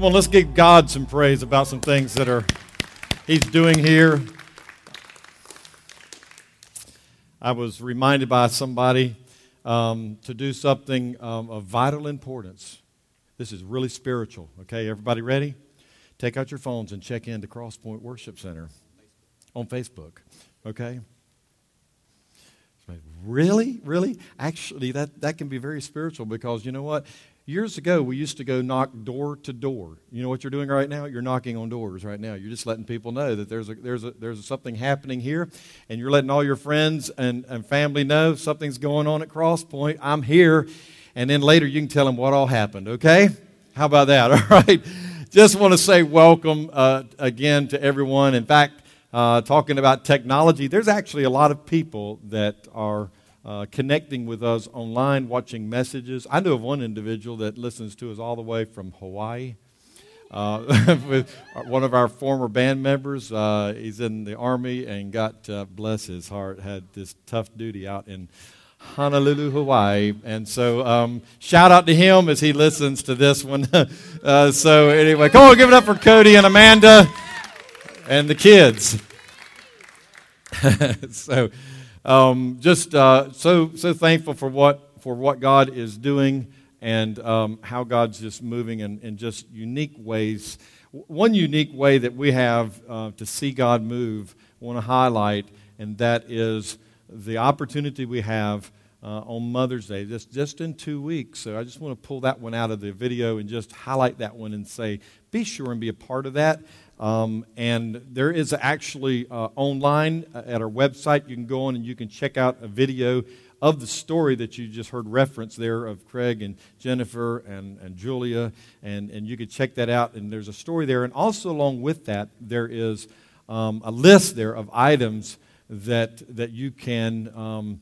Come on, let's give God some praise about some things that He's doing here. I was reminded by somebody to do something of vital importance. This is really spiritual, okay? Everybody ready? Take out your phones and check into Crosspoint Worship Center on Facebook, okay? Really? Really? Actually, that can be very spiritual because you know what? Years ago, we used to go knock door to door. You know what you're doing right now? You're knocking on doors right now. You're just letting people know that there's something happening here, and you're letting all your friends and family know something's going on at Crosspoint. I'm here, and then later you can tell them what all happened, okay? How about that? All right. Just want to say welcome again to everyone. In fact, talking about technology, there's actually a lot of people that are connecting with us online, watching messages. I know of one individual that listens to us all the way from Hawaii. With one of our former band members, he's in the Army and got, bless his heart, had this tough duty out in Honolulu, Hawaii. And so shout out to him as he listens to this one. So anyway, come on, give it up for Cody and Amanda and the kids. So so thankful for what God is doing and how God's just moving in just unique ways. One unique way that we have to see God move, I want to highlight, and that is the opportunity we have on Mother's Day, just in 2 weeks. So I just want to pull that one out of the video and just highlight that one and say, be sure and be a part of that. And there is actually online at our website, you can go on and you can check out a video of the story that you just heard reference there of Craig and Jennifer and Julia, and you can check that out, and there's a story there. And also along with that, there is a list there of items that you can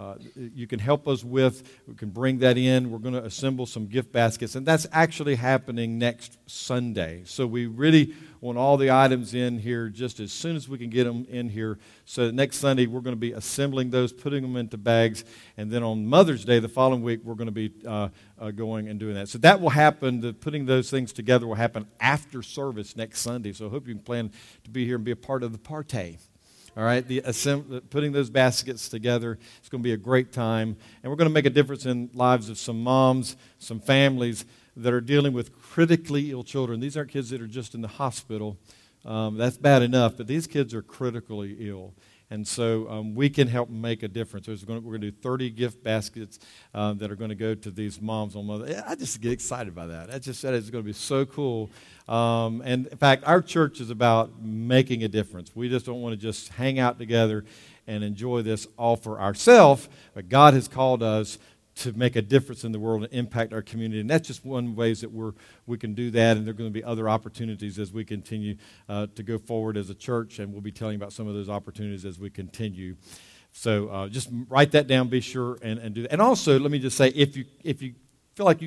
help us with. We can bring that in. We're going to assemble some gift baskets, and that's actually happening next Sunday. So we really want all the items in here just as soon as we can get them in here. So next Sunday, we're going to be assembling those, putting them into bags, and then on Mother's Day, the following week, we're going to be going and doing that. So that will happen. Putting those things together will happen after service next Sunday. So I hope you can plan to be here and be a part of the party. All right, putting those baskets together, it's going to be a great time. And we're going to make a difference in lives of some moms, some families that are dealing with critically ill children. These aren't kids that are just in the hospital. That's bad enough, but these kids are critically ill. And so we can help make a difference. We're going to do 30 gift baskets that are going to go to these moms on Mother's Day. I just get excited by that. I just said it's going to be so cool. And in fact, our church is about making a difference. We just don't want to just hang out together and enjoy this all for ourselves, but God has called us to make a difference in the world and impact our community. And that's just one ways that we can do that, and there are going to be other opportunities as we continue to go forward as a church, and we'll be telling you about some of those opportunities as we continue. So just write that down, be sure, and do that. And also, let me just say, if you feel like you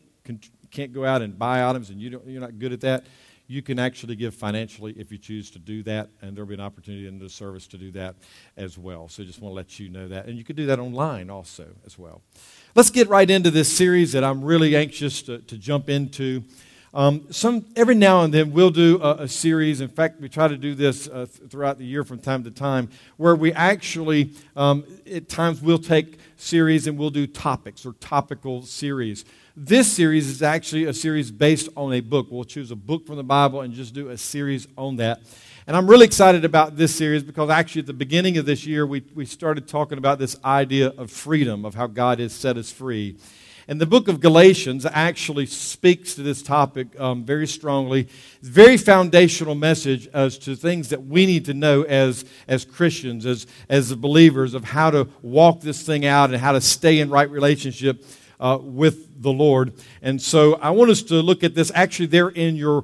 can't go out and buy items and you're not good at that, you can actually give financially if you choose to do that, and there'll be an opportunity in the service to do that as well. So just want to let you know that. And you can do that online also as well. Let's get right into this series that I'm really anxious to jump into. Every now and then we'll do a series. In fact, we try to do this throughout the year from time to time, where we actually, at times we'll take series and we'll do topics or topical series. This series is actually a series based on a book. We'll choose a book from the Bible and just do a series on that. And I'm really excited about this series because actually at the beginning of this year, we started talking about this idea of freedom, of how God has set us free. And the book of Galatians actually speaks to this topic very strongly. It's a very foundational message as to things that we need to know as Christians, as believers, of how to walk this thing out and how to stay in right relationship with the Lord. And so I want us to look at this. Actually, there in your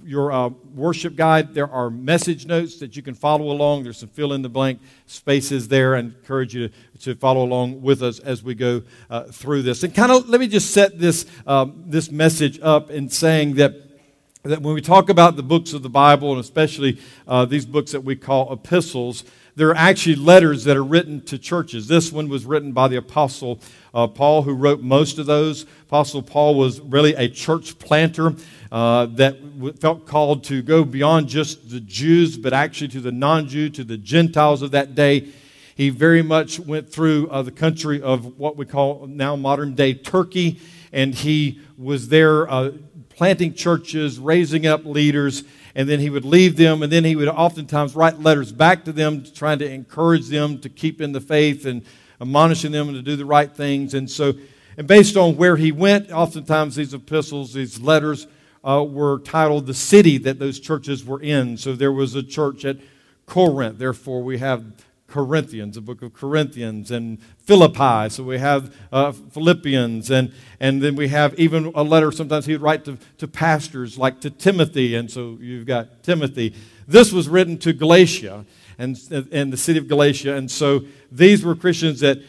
worship guide, there are message notes that you can follow along. There's some fill-in-the-blank spaces there. I encourage you to follow along with us as we go through this. And kind of let me just set this message up in saying that when we talk about the books of the Bible, and especially these books that we call epistles, there are actually letters that are written to churches. This one was written by the Apostle Paul, who wrote most of those. Apostle Paul was really a church planter that felt called to go beyond just the Jews, but actually to the non-Jew, to the Gentiles of that day. He very much went through the country of what we call now modern-day Turkey, and he was there planting churches, raising up leaders, and then he would leave them, and then he would oftentimes write letters back to them, trying to encourage them to keep in the faith and admonishing them to do the right things. And so, and based on where he went, oftentimes these epistles, these letters were titled the city that those churches were in. So there was a church at Corinth, therefore we have Corinthians, the book of Corinthians, and Philippi, so we have Philippians, and then we have even a letter sometimes he would write to pastors, like to Timothy, and so you've got Timothy. This was written to Galatia, and the city of Galatia, and so these were Christians that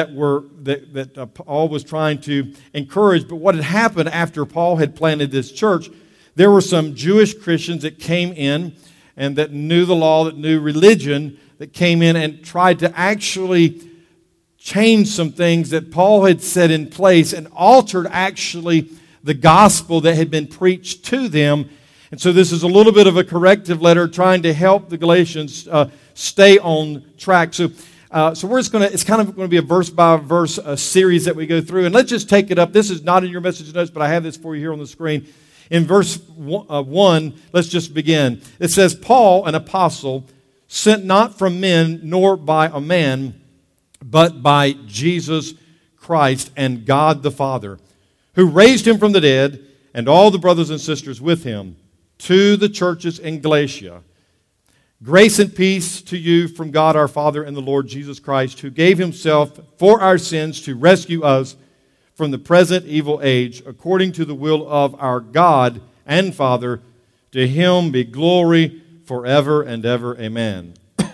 Paul was trying to encourage. But what had happened after Paul had planted this church, there were some Jewish Christians that came in and that knew the law, that knew religion, that came in and tried to actually change some things that Paul had set in place and altered actually the gospel that had been preached to them. And so this is a little bit of a corrective letter trying to help the Galatians stay on track. So we're just it's kind of going to be a verse-by-verse series that we go through. And let's just take it up. This is not in your message notes, but I have this for you here on the screen. In verse 1, let's just begin. It says, Paul, an apostle, sent not from men nor by a man, but by Jesus Christ and God the Father, who raised him from the dead, and all the brothers and sisters with him, to the churches in Galatia. Grace and peace to you from God our Father and the Lord Jesus Christ, who gave himself for our sins to rescue us from the present evil age, according to the will of our God and Father. To him be glory forever and ever. Amen.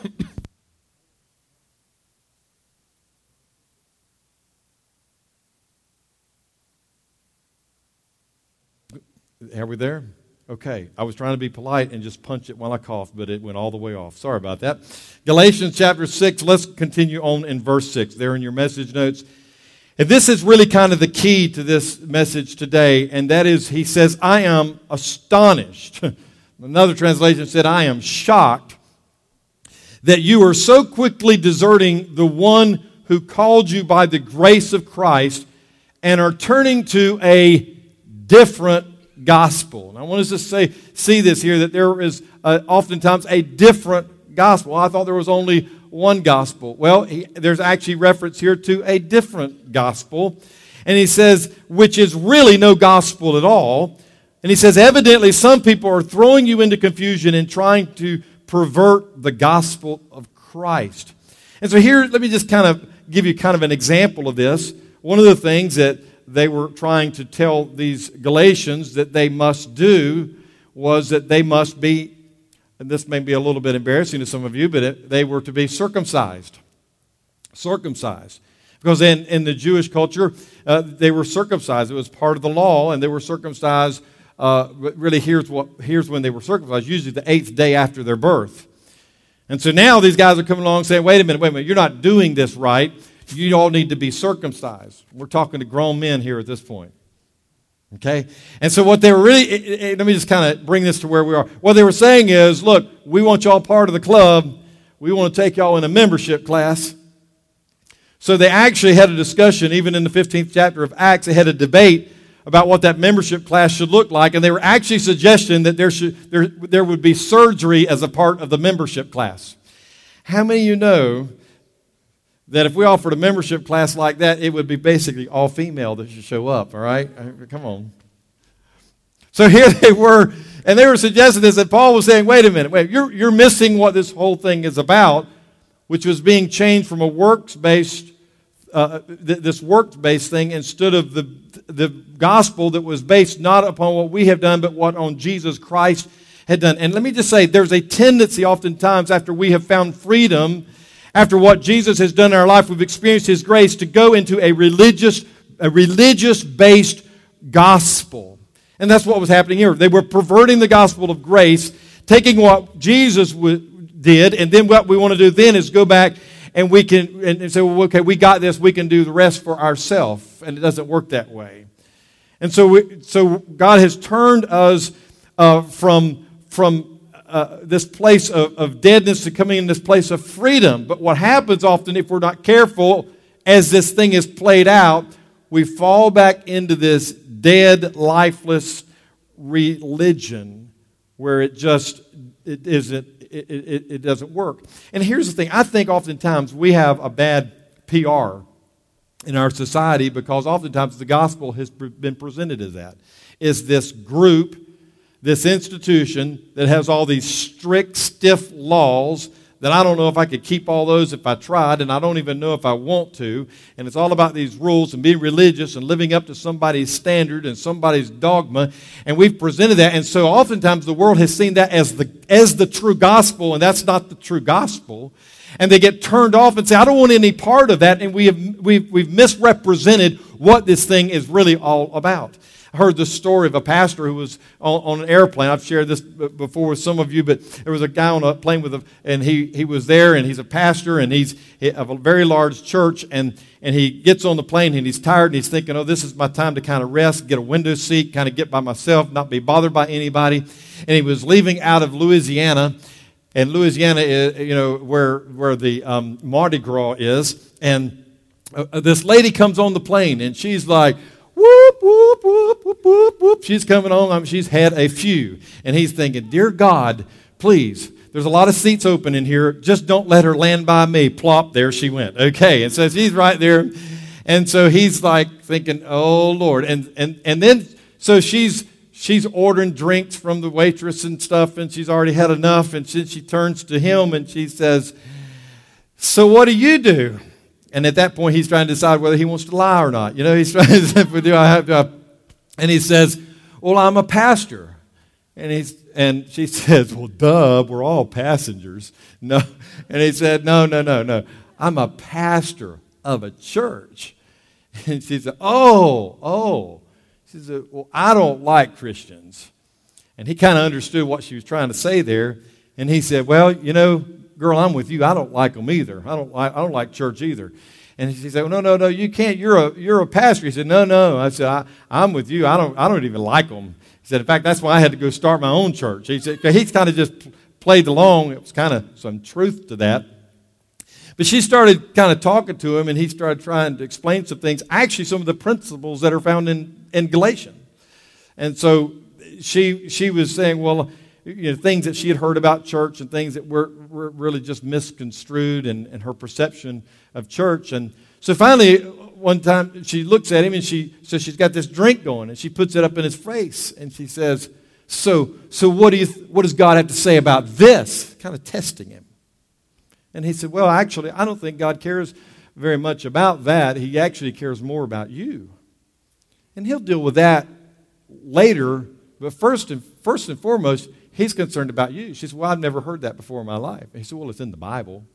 Are we there? Okay. I was trying to be polite and just punch it while I coughed, but it went all the way off. Sorry about that. Galatians chapter 6. Let's continue on in verse 6. There in your message notes. And this is really kind of the key to this message today, and that is, he says, I am astonished. Another translation said, I am shocked that you are so quickly deserting the one who called you by the grace of Christ and are turning to a different gospel. And I want us to see this here, that there is oftentimes a different gospel. I thought there was only one gospel. Well, there's actually reference here to a different gospel. And he says, which is really no gospel at all. And he says, evidently some people are throwing you into confusion and trying to pervert the gospel of Christ. And so here, let me just kind of give you kind of an example of this. One of the things that they were trying to tell these Galatians that they must do was that they must be, and this may be a little bit embarrassing to some of you, but they were to be circumcised. Circumcised. Because in the Jewish culture, they were circumcised. It was part of the law, and they were circumcised. But really, here's when they were circumcised, usually the 8th day after their birth. And so now these guys are coming along saying, wait a minute, you're not doing this right. You all need to be circumcised. We're talking to grown men here at this point. Okay? And so what they were really, let me just kind of bring this to where we are. What they were saying is, look, we want y'all part of the club. We want to take y'all in a membership class. So they actually had a discussion, even in the 15th chapter of Acts, they had a debate about what that membership class should look like, and they were actually suggesting that there would be surgery as a part of the membership class. How many of you know that if we offered a membership class like that, it would be basically all female that should show up, all right? Come on. So here they were, and they were suggesting this, that Paul was saying, wait a minute, you're missing what this whole thing is about, which was being changed from a works-based, this works-based thing, instead of the gospel that was based not upon what we have done, but what on Jesus Christ had done. And let me just say, there's a tendency oftentimes after we have found freedom, after what Jesus has done in our life, we've experienced His grace, to go into a religious-based gospel. And that's what was happening here. They were perverting the gospel of grace, taking what Jesus did. And then what we want to do then is go back and we can and say, well, okay, we got this. We can do the rest for ourselves. And it doesn't work that way. And so God has turned us from this place of deadness to coming in this place of freedom. But what happens often, if we're not careful, as this thing is played out, we fall back into this dead, lifeless religion where it doesn't work. And here's the thing. I think oftentimes we have a bad PR in our society because oftentimes the gospel has been presented as that. Is this group, this institution that has all these strict, stiff laws that I don't know if I could keep all those if I tried, and I don't even know if I want to. And it's all about these rules and being religious and living up to somebody's standard and somebody's dogma. And we've presented that. And so oftentimes the world has seen that as the true gospel, and that's not the true gospel. And they get turned off and say, I don't want any part of that. And we've misrepresented what this thing is really all about. I heard the story of a pastor who was on an airplane. I've shared this before with some of you, but there was a guy on a plane and he was there, and he's a pastor, and he's of a very large church, and he gets on the plane, and he's tired, and he's thinking, oh, this is my time to kind of rest, get a window seat, kind of get by myself, not be bothered by anybody. And he was leaving out of Louisiana, and Louisiana is, where the Mardi Gras is, and this lady comes on the plane, and she's like, whoop, whoop, whoop, whoop, whoop, whoop. She's coming on. She's had a few. And he's thinking, dear God, please, there's a lot of seats open in here. Just don't let her land by me. Plop, there she went. Okay, and so she's right there. And so he's like thinking, oh, Lord. And then, so she's ordering drinks from the waitress and stuff, and she's already had enough. And she turns to him, and she says, so what do you do? And at that point, he's trying to decide whether he wants to lie or not. He's trying to say, and he says, well, I'm a pastor. And she says, well, duh, we're all passengers. No. And he said, no. I'm a pastor of a church. And she said, oh. She said, well, I don't like Christians. And he kind of understood what she was trying to say there. And he said, well, girl, I'm with you. I don't like them either. I don't like church either. And she said, well, no, you can't. You're a pastor. He said, no. I said, I'm with you. I don't even like them. He said, in fact, that's why I had to go start my own church. He said, he's kind of just played along. It was kind of some truth to that. But she started kind of talking to him, and he started trying to explain some things. Actually, some of the principles that are found in Galatians. And so she was saying, well, things that she had heard about church and things that were really just misconstrued and her perception of church. And so finally, one time, she looks at him, and she's got this drink going, and she puts it up in his face, and she says, so what does God have to say about this? Kind of testing him. And he said, well, actually, I don't think God cares very much about that. He actually cares more about you. And he'll deal with that later, but first and foremost, he's concerned about you. She said, well, I've never heard that before in my life. And he said, well, it's in the Bible,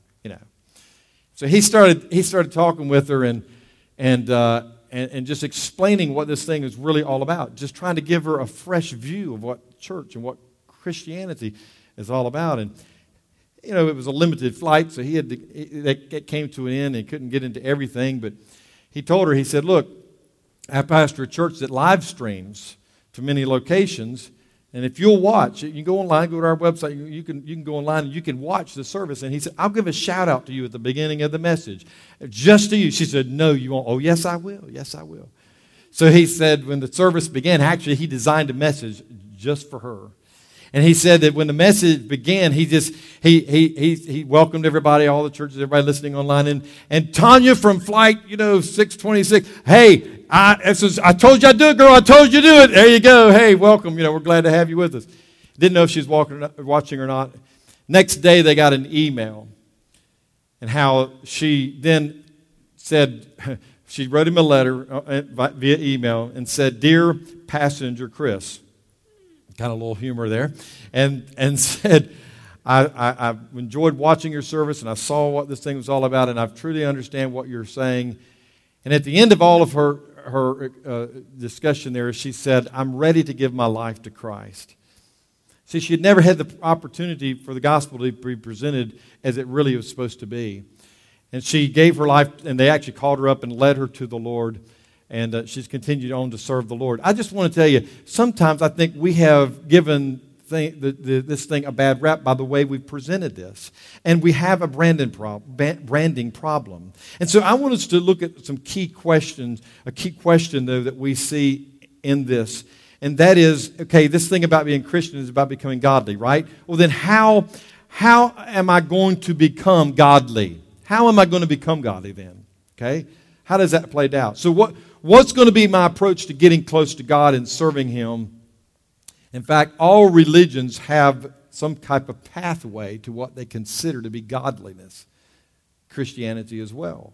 So he started talking with her and just explaining what this thing is really all about, just trying to give her a fresh view of what church and what Christianity is all about. And, it was a limited flight, so it came to an end and couldn't get into everything. But he told her, he said, look, I pastor a church that live streams to many locations. And if you'll watch, you can go online, go to our website, you can go online and you can watch the service. And he said, I'll give a shout out to you at the beginning of the message. Just to you. She said, no, you won't. Oh, yes, I will. Yes, I will. So he said when the service began, actually he designed a message just for her. And he said that when the message began, he welcomed everybody, all the churches, everybody listening online. And Tanya from flight, 626, hey, I told you I'd do it, girl. I told you to do it. There you go. Hey, welcome. We're glad to have you with us. Didn't know if she was watching or not. Next day, they got an email. And how she then said, she wrote him a letter via email and said, Dear passenger Chris, kind of a little humor there, and said, I enjoyed watching your service, and I saw what this thing was all about, and I truly understand what you're saying. And at the end of all of her discussion there, she said, I'm ready to give my life to Christ. See, she had never had the opportunity for the gospel to be presented as it really was supposed to be. And she gave her life, and they actually called her up and led her to the Lord. And she's continued on to serve the Lord. I just want to tell you, sometimes I think we have given this thing a bad rap by the way we've presented this. And we have a branding problem. And so I want us to look at some key questions, a key question, though, that we see in this. And that is, okay, this thing about being Christian is about becoming godly, right? Well, then how am I going to become godly? How am I going to become godly then? Okay? How does that play out? So what's going to be my approach to getting close to God and serving Him? In fact, all religions have some type of pathway to what they consider to be godliness. Christianity as well.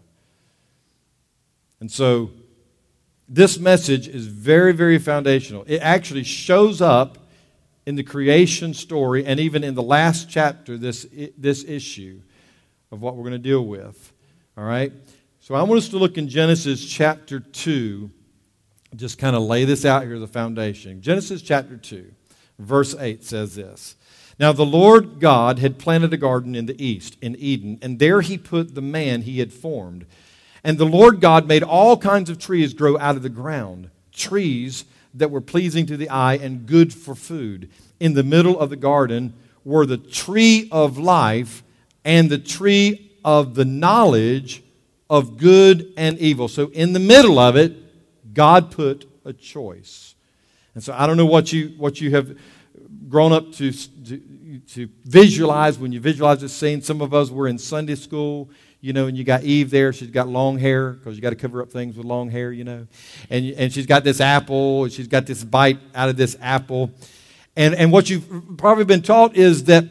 And so this message is very, very foundational. It actually shows up in the creation story and even in the last chapter, this issue of what we're going to deal with. All right? So I want us to look in Genesis chapter 2, just kind of lay this out here as a foundation. Genesis chapter 2, verse 8 says this. Now the Lord God had planted a garden in the east, in Eden, and there He put the man He had formed. And the Lord God made all kinds of trees grow out of the ground, trees that were pleasing to the eye and good for food. In the middle of the garden were the tree of life and the tree of the knowledge of good and evil. So in the middle of it, God put a choice. And so I don't know what you have grown up to visualize when you visualize this scene. Some of us were in Sunday school. And you got Eve there. She's got long hair because you got to cover up things with long hair, And she's got this apple. And she's got this bite out of this apple. And what you've probably been taught is that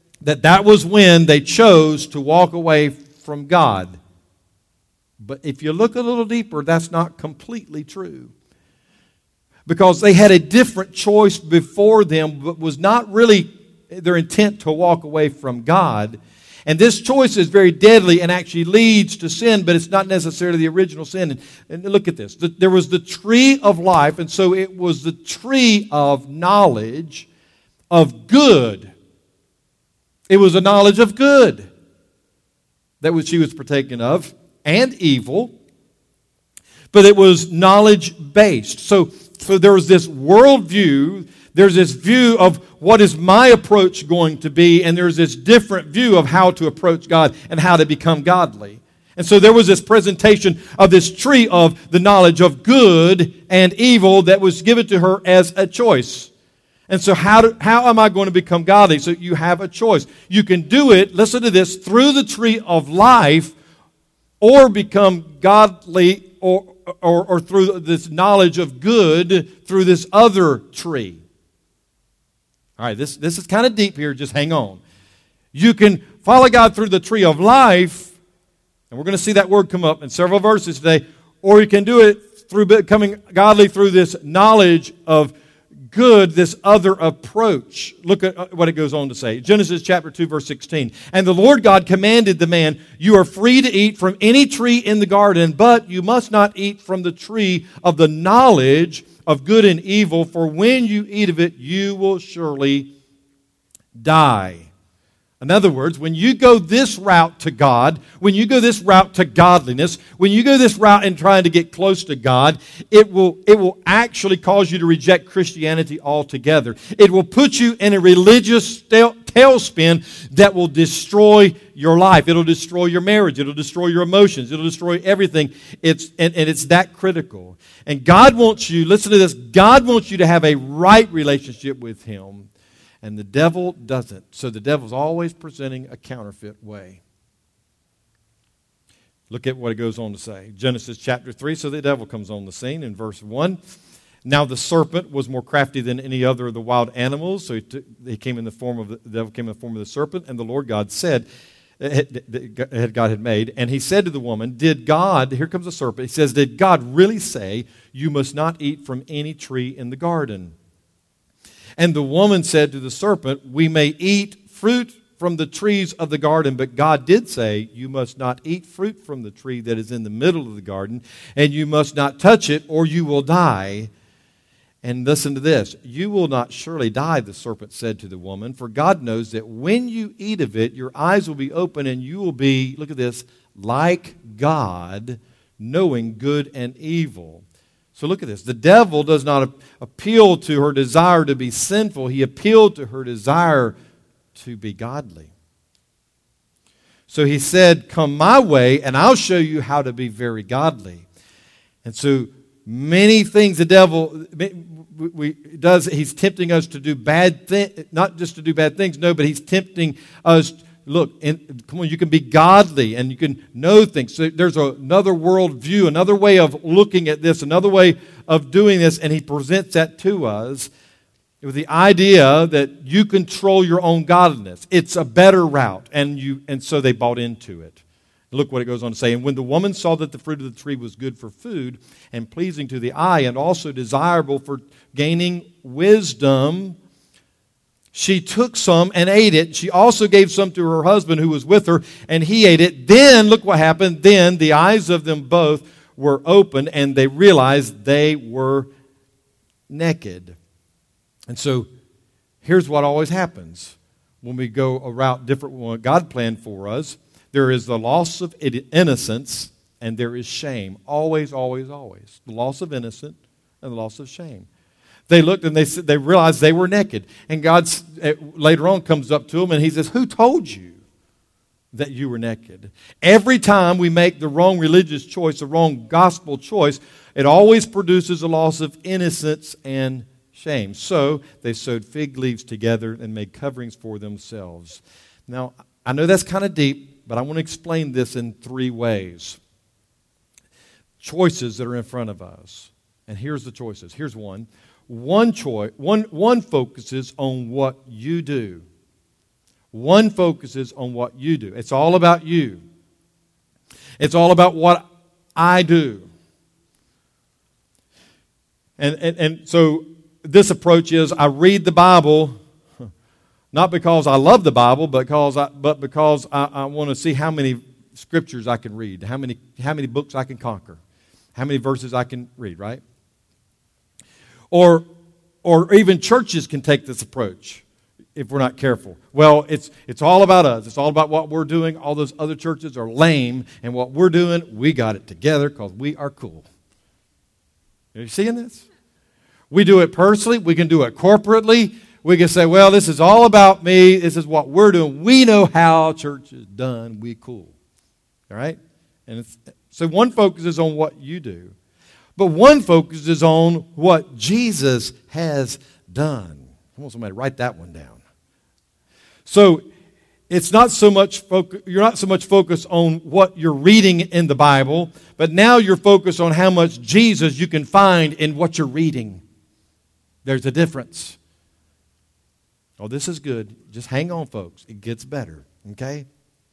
was when they chose to walk away from God. But if you look a little deeper, that's not completely true. Because they had a different choice before them, but was not really their intent to walk away from God. And this choice is very deadly and actually leads to sin, but it's not necessarily the original sin. And look at this. There was the tree of life, and so it was the tree of knowledge of good. It was a knowledge of good that she was partaking of, and evil, but it was knowledge-based. So there was this worldview. There's this view of what is my approach going to be, and there's this different view of how to approach God and how to become godly. And so there was this presentation of this tree of the knowledge of good and evil that was given to her as a choice. And so how am I going to become godly? So you have a choice. You can do it, listen to this, through the tree of life, or become godly or through this knowledge of good through this other tree. All right, this is kind of deep here. Just hang on. You can follow God through the tree of life, and we're going to see that word come up in several verses today, or you can do it through becoming godly through this knowledge of good, this other approach. Look at what it goes on to say. Genesis chapter 2, verse 16. And the Lord God commanded the man, you are free to eat from any tree in the garden, but you must not eat from the tree of the knowledge of good and evil, for when you eat of it, you will surely die. In other words, when you go this route to God, when you go this route to godliness, when you go this route in trying to get close to God, it will actually cause you to reject Christianity altogether. It will put you in a religious tailspin that will destroy your life. It'll destroy your marriage. It'll destroy your emotions. It'll destroy everything. It's that critical. And God wants you, listen to this, God wants you to have a right relationship with Him. And the devil doesn't. So the devil's always presenting a counterfeit way. Look at what it goes on to say. Genesis chapter 3, so the devil comes on the scene in verse 1. Now the serpent was more crafty than any other of the wild animals. So he came in the form of the devil came in the form of the serpent. And the Lord God said, God had made. And he said to the woman, did God, here comes the serpent, he says, did God really say you must not eat from any tree in the garden? And the woman said to the serpent, we may eat fruit from the trees of the garden, but God did say, you must not eat fruit from the tree that is in the middle of the garden, and you must not touch it, or you will die. And listen to this. You will not surely die, the serpent said to the woman, for God knows that when you eat of it, your eyes will be open and you will be, look at this, like God, knowing good and evil. So look at this. The devil does not appeal to her desire to be sinful. He appealed to her desire to be godly. So he said, come my way and I'll show you how to be very godly. And so many things the devil does, he's tempting us to do bad things, not just to do bad things, no, but he's tempting us, look, come on, you can be godly and you can know things. So there's another worldview, another way of looking at this, another way of doing this, and he presents that to us with the idea that you control your own godliness. It's a better route, and so they bought into it. Look what it goes on to say. And when the woman saw that the fruit of the tree was good for food and pleasing to the eye and also desirable for gaining wisdom, she took some and ate it. She also gave some to her husband who was with her, and he ate it. Then, look what happened. Then the eyes of them both were opened, and they realized they were naked. And so here's what always happens when we go a route different from what God planned for us. There is the loss of innocence and there is shame. Always, always, always. The loss of innocence and the loss of shame. They looked and they realized they were naked. And God later on comes up to them and he says, who told you that you were naked? Every time we make the wrong religious choice, the wrong gospel choice, it always produces a loss of innocence and shame. So they sewed fig leaves together and made coverings for themselves. Now, I know that's kind of deep, but I want to explain this in three ways. Choices that are in front of us. And here's the choices. Here's one. One focuses on what you do. One focuses on what you do. It's all about you. It's all about what I do. And so this approach is I read the Bible not because I love the Bible, but because I want to see how many scriptures I can read, how many books I can conquer, how many verses I can read, right? Or even churches can take this approach if we're not careful. Well, it's all about us. It's all about what we're doing. All those other churches are lame, and what we're doing, we got it together because we are cool. Are you seeing this? We do it personally. We can do it corporately. We can say, well, this is all about me. This is what we're doing. We know how church is done. We cool. All right? And so one focuses on what you do. But one focuses on what Jesus has done. I want somebody to write that one down. So it's not so much you're not so much focused on what you're reading in the Bible, but now you're focused on how much Jesus you can find in what you're reading. There's a difference. Oh, this is good. Just hang on, folks. It gets better. Okay?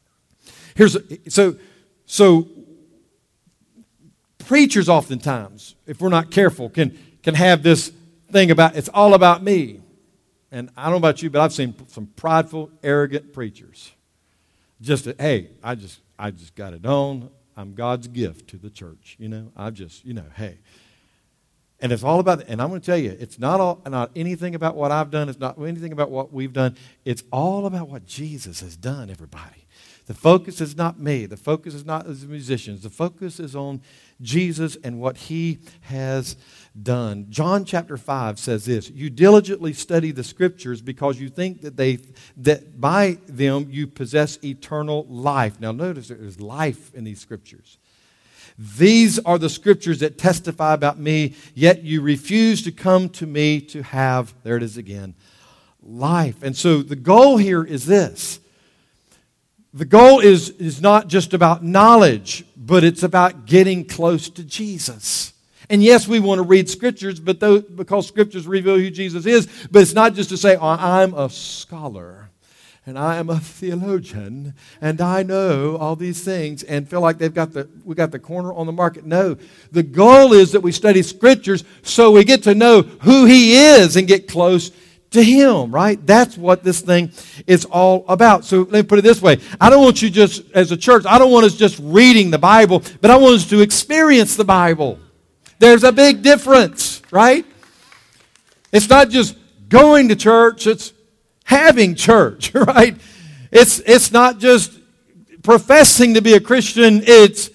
So preachers oftentimes, if we're not careful, can have this thing about it's all about me. And I don't know about you, but I've seen some prideful, arrogant preachers. Hey, I just got it on. I'm God's gift to the church. Hey. And it's all about, and I'm going to tell you, it's not anything about what I've done. It's not anything about what we've done. It's all about what Jesus has done, everybody. The focus is not me. The focus is not the musicians. The focus is on Jesus and what he has done. John chapter 5 says this, you diligently study the scriptures because you think that by them you possess eternal life. Now notice there's life in these scriptures. These are the scriptures that testify about me, yet you refuse to come to me to have, there it is again, life. And so the goal here is this. The goal is not just about knowledge, but it's about getting close to Jesus. And yes, we want to read scriptures, but because scriptures reveal who Jesus is, but it's not just to say, I'm a scholar. And I am a theologian, and I know all these things, and feel like we got the corner on the market. No, the goal is that we study scriptures so we get to know who he is and get close to him, right? That's what this thing is all about. So let me put it this way. I don't want you just, as a church, I don't want us just reading the Bible, but I want us to experience the Bible. There's a big difference, right? It's not just going to church, it's having church, right? It's not just professing to be a Christian, it's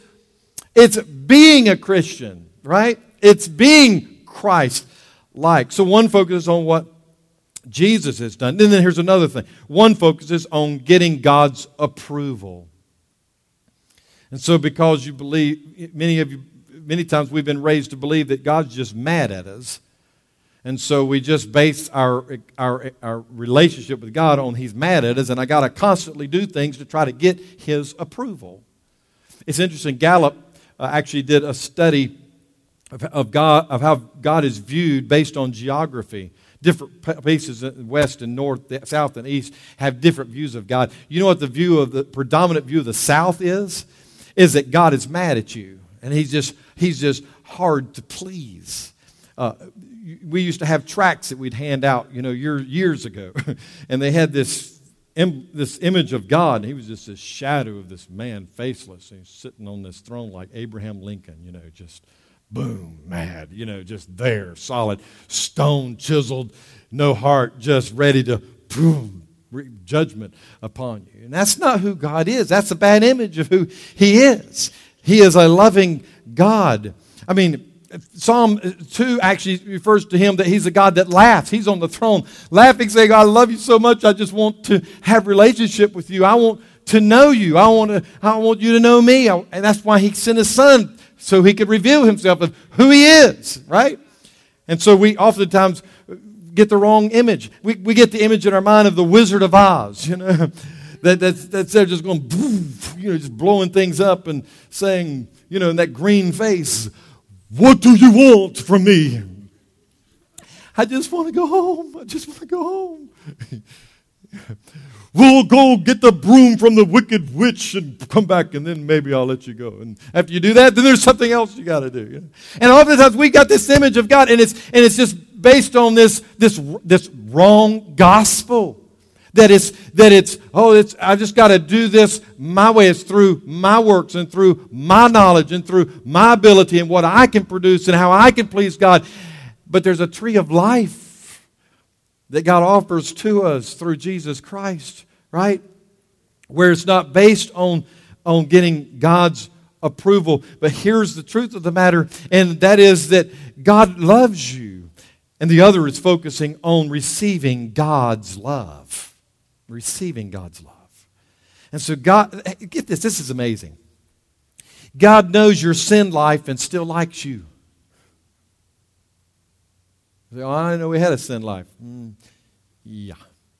being a Christian, right? It's being Christ-like. So one focuses on what Jesus has done. And then here's another thing. One focuses on getting God's approval. And so because you believe, many times we've been raised to believe that God's just mad at us. And so we just base our relationship with God on He's mad at us, and I got to constantly do things to try to get His approval. It's interesting. Gallup actually did a study of how God is viewed based on geography. Different places, west and north, south and east, have different views of God. You know what the predominant view of the South is? Is that God is mad at you, and He's just hard to please. We used to have tracts that we'd hand out, years ago, and they had this image of God, and He was just this shadow of this man, faceless, and He's sitting on this throne like Abraham Lincoln, just boom, mad, just there, solid, stone chiseled, no heart, just ready to boom, judgment upon you. And that's not who God is. That's a bad image of who He is. He is a loving God. I mean, Psalm 2 actually refers to Him that He's a God that laughs. He's on the throne laughing, saying, God, I love you so much. I just want to have relationship with you. I want to know you. I want you to know me. And that's why He sent His Son, so He could reveal Himself of who He is, right? And so we oftentimes get the wrong image. We get the image in our mind of the Wizard of Oz, that's they're just going, just blowing things up and saying, in that green face, what do you want from me? I just want to go home. I just want to go home. We'll go get the broom from the wicked witch and come back, and then maybe I'll let you go. And after you do that, then there's something else you got to do. And oftentimes we got this image of God, and it's just based on this wrong gospel. That I just got to do this my way. It's through my works and through my knowledge and through my ability and what I can produce and how I can please God. But there's a tree of life that God offers to us through Jesus Christ, right? Where it's not based on getting God's approval. But here's the truth of the matter, and that is that God loves you. And the other is focusing on receiving God's love. Receiving God's love. And so God, get this is amazing. God knows your sin life and still likes you. You say, I didn't know we had a sin life. Yeah.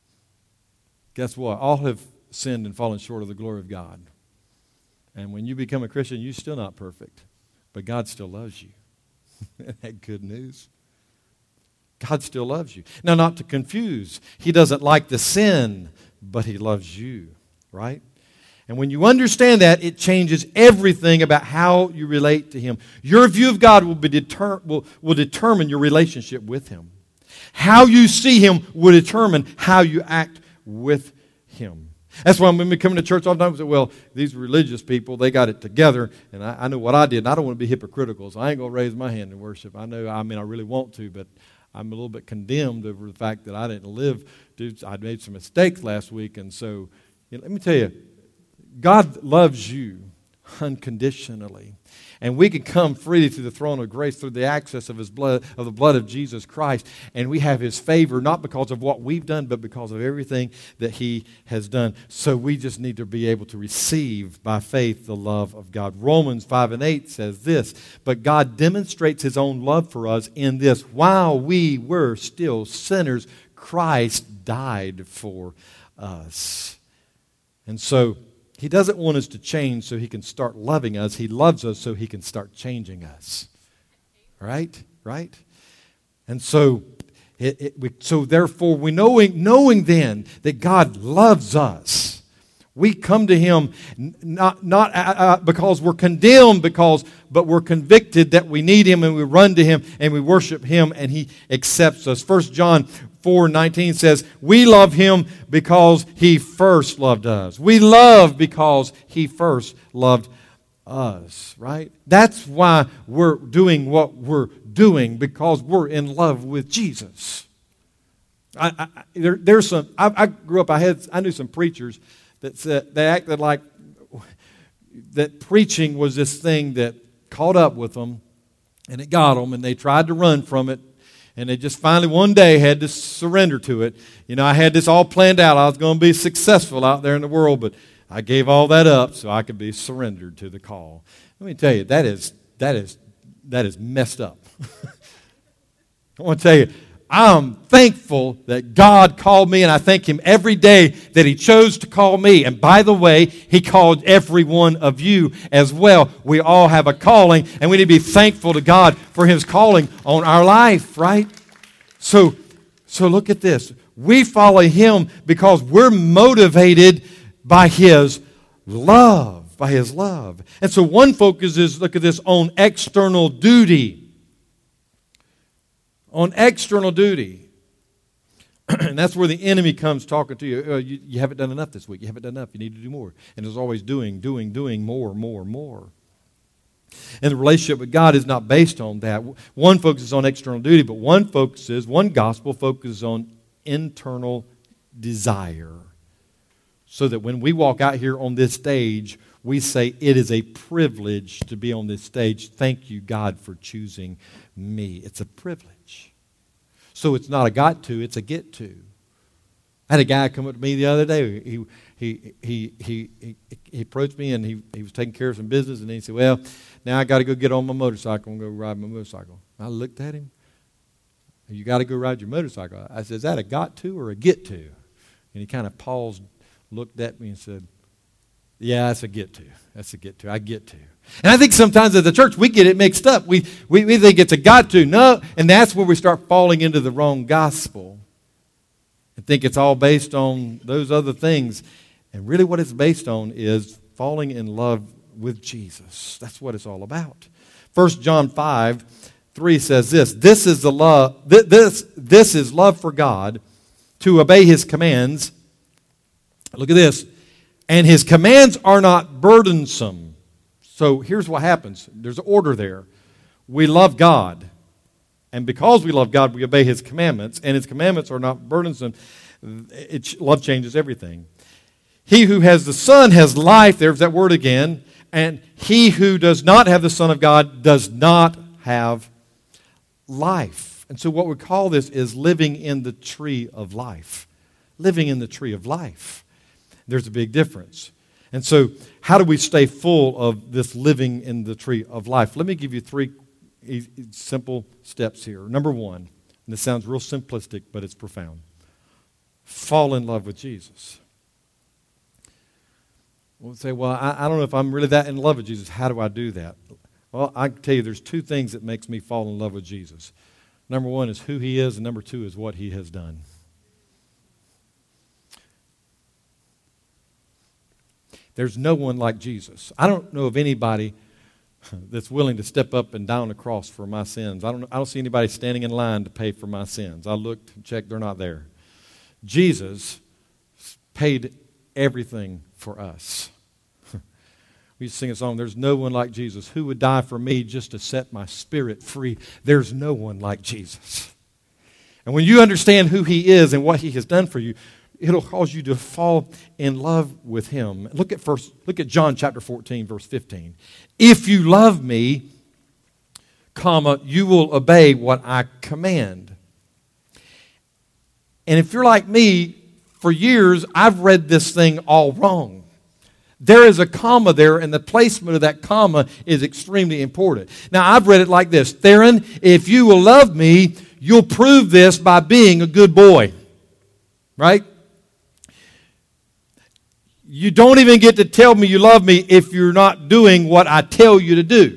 Guess what? All have sinned and fallen short of the glory of God. And when you become a Christian, you're still not perfect. But God still loves you. Isn't that good news? God still loves you. Now, not to confuse, He doesn't like the sin, but He loves you, right? And when you understand that, it changes everything about how you relate to Him. Your view of God will determine your relationship with Him. How you see Him will determine how you act with Him. That's why when we come to church all the time, we say, well, these religious people, they got it together, and I know what I did, and I don't want to be hypocritical, so I ain't going to raise my hand in worship. I really want to, but I'm a little bit condemned over the fact that I didn't live. Dude, I made some mistakes last week, and so let me tell you, God loves you unconditionally. And we can come freely to the throne of grace through the access of His blood, of the blood of Jesus Christ. And we have His favor, not because of what we've done, but because of everything that He has done. So we just need to be able to receive by faith the love of God. Romans 5:8 says this, but God demonstrates His own love for us in this: while we were still sinners, Christ died for us. And so He doesn't want us to change so He can start loving us. He loves us so He can start changing us. Right? And so, therefore, we knowing then that God loves us, we come to Him not because we're condemned, but we're convicted that we need Him, and we run to Him and we worship Him, and He accepts us. 1 John 4:19 says, we love Him because He first loved us. We love because He first loved us, right? That's why we're doing what we're doing because we're in love with Jesus. There's some. I grew up. I knew some preachers that said they acted like that preaching was this thing that caught up with them, and it got them, and they tried to run from it, and they just finally one day had to surrender to it. You know, I had this all planned out. I was going to be successful out there in the world, but I gave all that up so I could be surrendered to the call. Let me tell you, that is messed up. I want to tell you, I'm thankful that God called me, and I thank Him every day that He chose to call me. And by the way, He called every one of you as well. We all have a calling, and we need to be thankful to God for His calling on our life, right? So look at this. We follow Him because we're motivated by His love, by His love. And so one focus is, look at this, on external duty. On external duty. And that's where the enemy comes talking to you. You haven't done enough this week. You haven't done enough. You need to do more. And there's always doing, more. And the relationship with God is not based on that. One focuses on external duty, but one gospel focuses on internal desire. So that when we walk out here on this stage, we say, it is a privilege to be on this stage. Thank you, God, for choosing me. It's a privilege. So it's not a got to, it's a get to. I had a guy come up to me the other day. He approached me, and he was taking care of some business, and he said, well, now I got to go get on my motorcycle and go ride my motorcycle. I looked at him. You got to go ride your motorcycle. I said, is that a got to or a get to? And he kind of paused, looked at me and said, yeah, that's a get to. That's a get to. I get to. And I think sometimes as a church, we get it mixed up. We think it's a got to. No, and that's where we start falling into the wrong gospel and think it's all based on those other things. And really what it's based on is falling in love with Jesus. That's what it's all about. 1 John 5:3 says this. This is the love. This is love for God, to obey His commands. Look at this. And His commands are not burdensome. So here's what happens. There's an order there. We love God. And because we love God, we obey His commandments. And His commandments are not burdensome. Love changes everything. He who has the Son has life. There's that word again. And he who does not have the Son of God does not have life. And so what we call this is living in the tree of life. Living in the tree of life. There's a big difference. And so how do we stay full of this living in the tree of life? Let me give you 3 simple steps here. Number 1, and this sounds real simplistic, but it's profound. Fall in love with Jesus. We'll say, well, I don't know if I'm really that in love with Jesus. How do I do that? Well, I can tell you there's 2 things that makes me fall in love with Jesus. Number 1 is who He is, and number 2 is what He has done. There's no one like Jesus. I don't know of anybody that's willing to step up and die on the cross for my sins. I don't see anybody standing in line to pay for my sins. I looked and checked, they're not there. Jesus paid everything for us. We sing a song, there's no one like Jesus. Who would die for me just to set my spirit free? There's no one like Jesus. And when you understand who He is and what He has done for you, it'll cause you to fall in love with Him. Look at John chapter 14, verse 15. If you love me, you will obey what I command. And if you're like me, for years, I've read this thing all wrong. There is a comma there, and the placement of that comma is extremely important. Now, I've read it like this. Theron, if you will love me, you'll prove this by being a good boy. Right? You don't even get to tell me you love me if you're not doing what I tell you to do.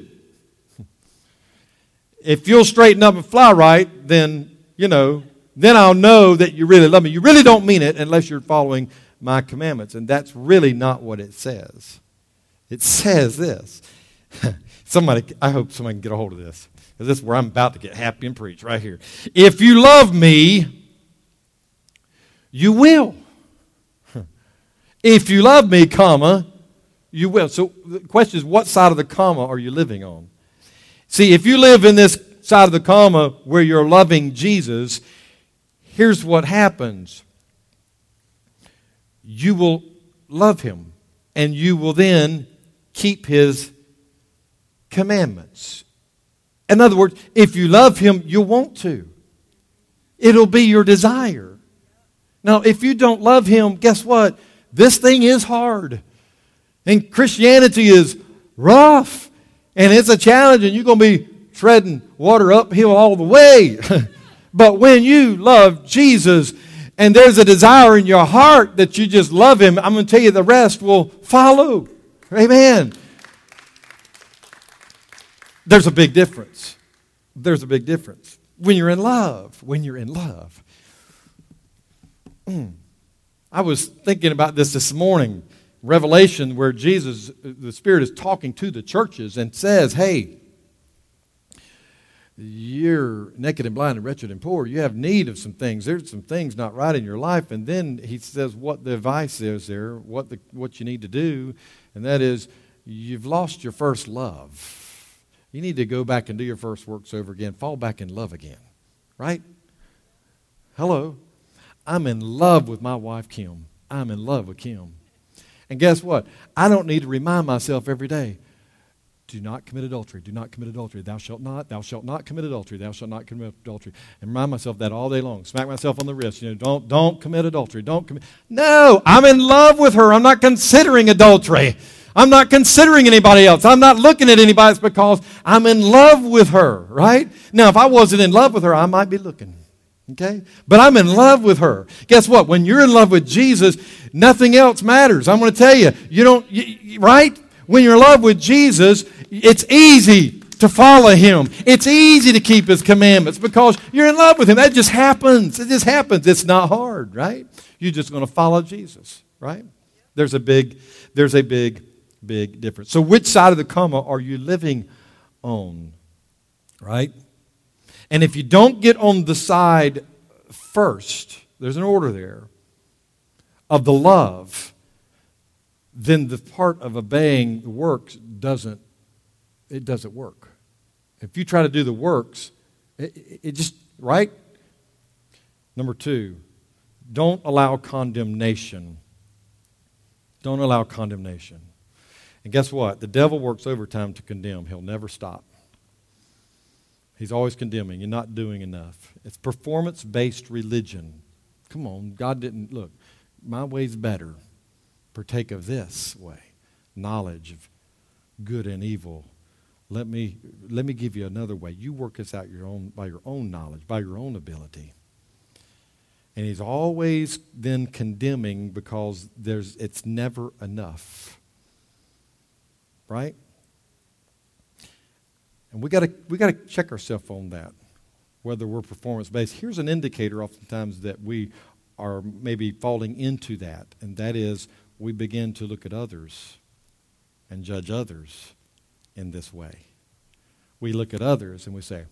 If you'll straighten up and fly right, then I'll know that you really love me. You really don't mean it unless you're following my commandments. And that's really not what it says. It says this. I hope somebody can get a hold of this, because this is where I'm about to get happy and preach right here. If you love me, you will. If you love me, you will. So the question is, what side of the comma are you living on? See, if you live in this side of the comma where you're loving Jesus, here's what happens. You will love him, and you will then keep his commandments. In other words, if you love him, you'll want to. It'll be your desire. Now, if you don't love him, guess what? This thing is hard. And Christianity is rough. And it's a challenge, and you're going to be treading water uphill all the way. But when you love Jesus, and there's a desire in your heart that you just love him, I'm going to tell you the rest will follow. Amen. There's a big difference. There's a big difference. When you're in love. I was thinking about this morning. Revelation, where Jesus, the Spirit, is talking to the churches and says, hey, you're naked and blind and wretched and poor. You have need of some things. There's some things not right in your life. And then he says what the advice is there, what you need to do, and that is you've lost your first love. You need to go back and do your first works over again. Fall back in love again. Right? Hello. I'm in love with my wife, Kim. I'm in love with Kim. And guess what? I don't need to remind myself every day, do not commit adultery, do not commit adultery, thou shalt not commit adultery, thou shalt not commit adultery. And remind myself that all day long. Smack myself on the wrist, don't commit adultery, don't commit. No, I'm in love with her. I'm not considering adultery. I'm not considering anybody else. I'm not looking at anybody else because I'm in love with her, right? Now, if I wasn't in love with her, I might be looking. Okay? But I'm in love with her. Guess what? When you're in love with Jesus, nothing else matters. I'm going to tell you, right? When you're in love with Jesus, it's easy to follow him. It's easy to keep his commandments because you're in love with him. That just happens. It just happens. It's not hard, right? You're just going to follow Jesus, right? There's a big difference. So which side of the comma are you living on, right? And if you don't get on the side first, there's an order there, of the love, then the part of obeying the works doesn't work. If you try to do the works, it just, right? Number 2, don't allow condemnation. Don't allow condemnation. And guess what? The devil works overtime to condemn. He'll never stop. He's always condemning. You're not doing enough. It's performance-based religion. Come on, God didn't, look, my way's better. Partake of this way. Knowledge of good and evil. Let me give you another way. You work this out by your own knowledge, by your own ability. And he's always then condemning because it's never enough. Right? And we got to check ourselves on that, whether we're performance-based. Here's an indicator oftentimes that we are maybe falling into that, and that is we begin to look at others and judge others in this way. We look at others and we say,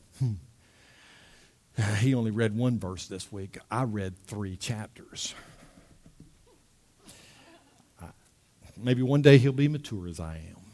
he only read 1 verse this week. I read 3 chapters. Maybe one day he'll be mature as I am.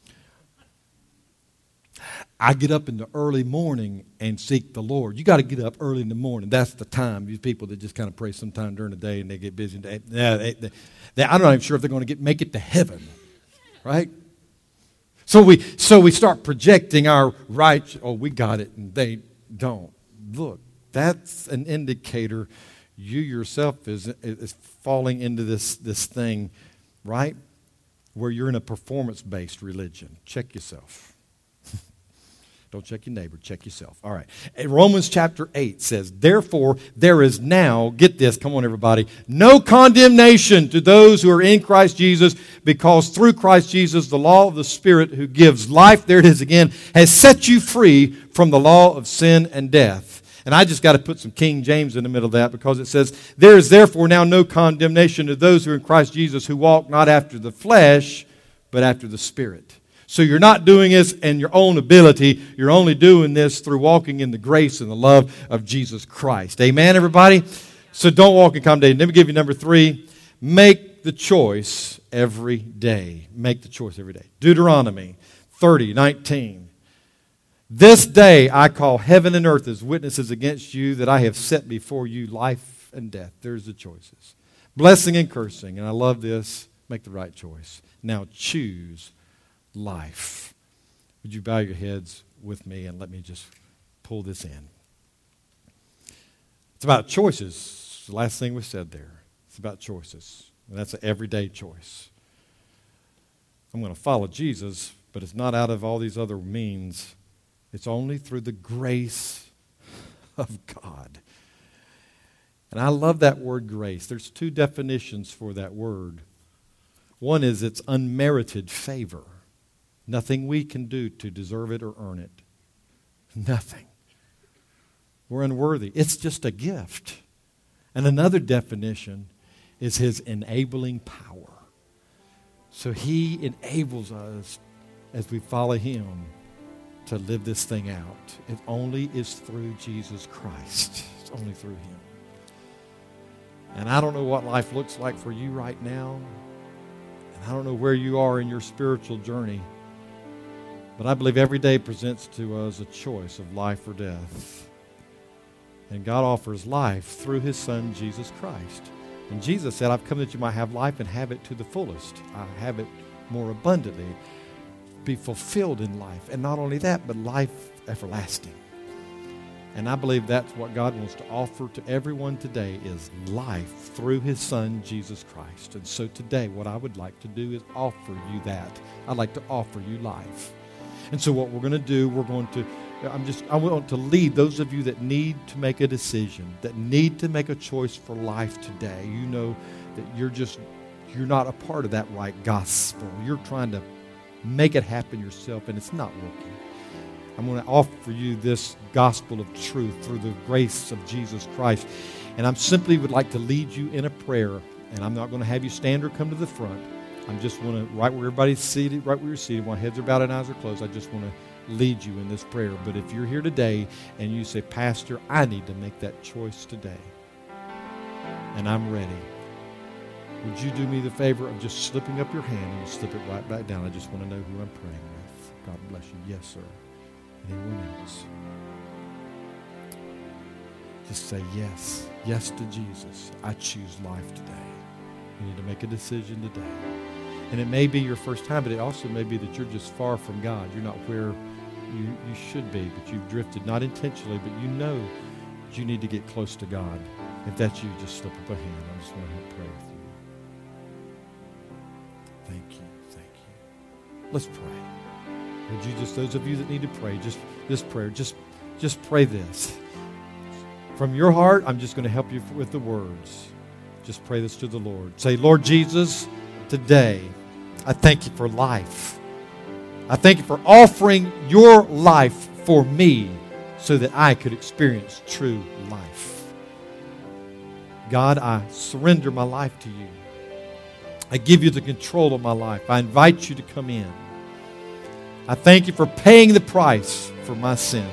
I get up in the early morning and seek the Lord. You got to get up early in the morning. That's the time. These people that just kind of pray sometime during the day and they get busy. I'm not even sure if they're going to make it to heaven, right? So we start projecting our rights. Oh, we got it, and they don't. Look, that's an indicator you yourself is falling into this thing, right? Where you're in a performance-based religion. Check yourself. Don't check your neighbor, check yourself. All right. Romans chapter 8 says, therefore, there is now, get this, come on everybody, no condemnation to those who are in Christ Jesus, because through Christ Jesus, the law of the Spirit who gives life, there it is again, has set you free from the law of sin and death. And I just got to put some King James in the middle of that because it says, there is therefore now no condemnation to those who are in Christ Jesus who walk not after the flesh, but after the Spirit. So you're not doing this in your own ability. You're only doing this through walking in the grace and the love of Jesus Christ. Amen, everybody? So don't walk in condemnation. Let me give you number 3. Make the choice every day. Make the choice every day. Deuteronomy 30:19. This day I call heaven and earth as witnesses against you that I have set before you life and death. There's the choices. Blessing and cursing. And I love this. Make the right choice. Now choose life. Would you bow your heads with me and let me just pull this in? It's about choices. The last thing was said there. It's about choices. And that's an everyday choice. I'm going to follow Jesus, but it's not out of all these other means. It's only through the grace of God. And I love that word grace. There's two definitions for that word. One is it's unmerited favor. Nothing we can do to deserve it or earn it. Nothing. We're unworthy. It's just a gift. And another definition is his enabling power. So he enables us as we follow him to live this thing out. It only is through Jesus Christ. It's only through him. And I don't know what life looks like for you right now. And I don't know where you are in your spiritual journey. But I believe every day presents to us a choice of life or death. And God offers life through his Son, Jesus Christ. And Jesus said, I've come that you might have life and have it to the fullest. I have it more abundantly. Be fulfilled in life. And not only that, but life everlasting. And I believe that's what God wants to offer to everyone today is life through his Son, Jesus Christ. And so today, what I would like to do is offer you that. I'd like to offer you life. And so what we're going to do, I want to lead those of you that need to make a decision, that need to make a choice for life today. You know that you're not a part of that right gospel. You're trying to make it happen yourself, and it's not working. I'm going to offer you this gospel of truth through the grace of Jesus Christ. And I simply would like to lead you in a prayer. And I'm not going to have you stand or come to the front. I'm just want to, right where everybody's seated, right where you're seated, while heads are bowed and eyes are closed, I just want to lead you in this prayer. But if you're here today and you say, Pastor, I need to make that choice today, and I'm ready, would you do me the favor of just slipping up your hand and you slip it right back down? I just want to know who I'm praying with. God bless you. Yes, sir. Anyone else? Just say yes. Yes to Jesus. I choose life today. You need to make a decision today. And it may be your first time, but it also may be that you're just far from God. You're not where you should be, but you've drifted, not intentionally, but you know that you need to get close to God. If that's you, just slip up a hand. I just want to pray with you. Thank you. Thank you. Let's pray. Would you just, those of you that need to pray, just this prayer, just pray this. From your heart, I'm just going to help you with the words. Just pray this to the Lord. Say, Lord Jesus, today, I thank you for life. I thank you for offering your life for me so that I could experience true life. God, I surrender my life to you. I give you the control of my life. I invite you to come in. I thank you for paying the price for my sins.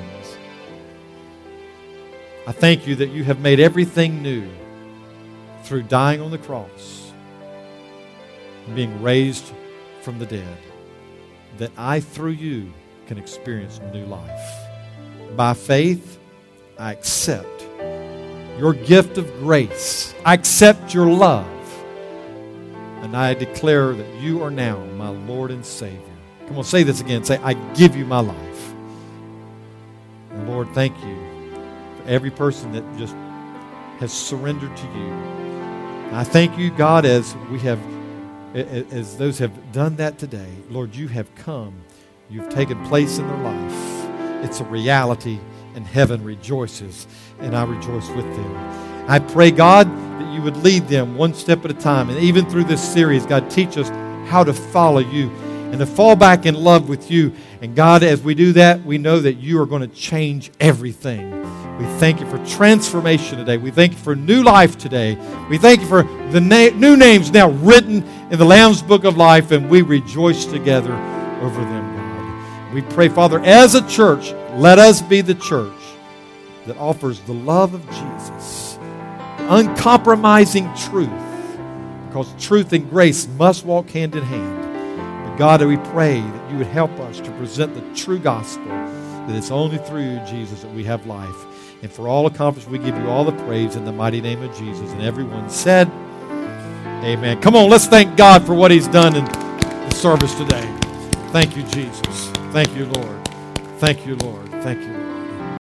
I thank you that you have made everything new through dying on the cross and being raised from the dead, that I, through you, can experience new life. By faith, I accept your gift of grace. I accept your love. And I declare that you are now my Lord and Savior. Come on, say this again. Say, I give you my life. And Lord, thank you for every person that just has surrendered to you. And I thank you, God, as those have done that today. Lord, you have come. You've taken place in their life. It's a reality, and heaven rejoices, and I rejoice with them. I pray, God, that you would lead them one step at a time. And even through this series, God, teach us how to follow you and to fall back in love with you. And God, as we do that, we know that you are going to change everything. We thank you for transformation today. We thank you for new life today. We thank you for the new names now written in the Lamb's Book of Life, and we rejoice together over them, God. We pray, Father, as a church, let us be the church that offers the love of Jesus, uncompromising truth, because truth and grace must walk hand in hand. But God, we pray that you would help us to present the true gospel, that it's only through you, Jesus, that we have life. And for all accomplished, we give you all the praise in the mighty name of Jesus. And everyone said, amen. Come on, let's thank God for what he's done in the service today. Thank you, Jesus. Thank you, Lord. Thank you, Lord. Thank you, Lord.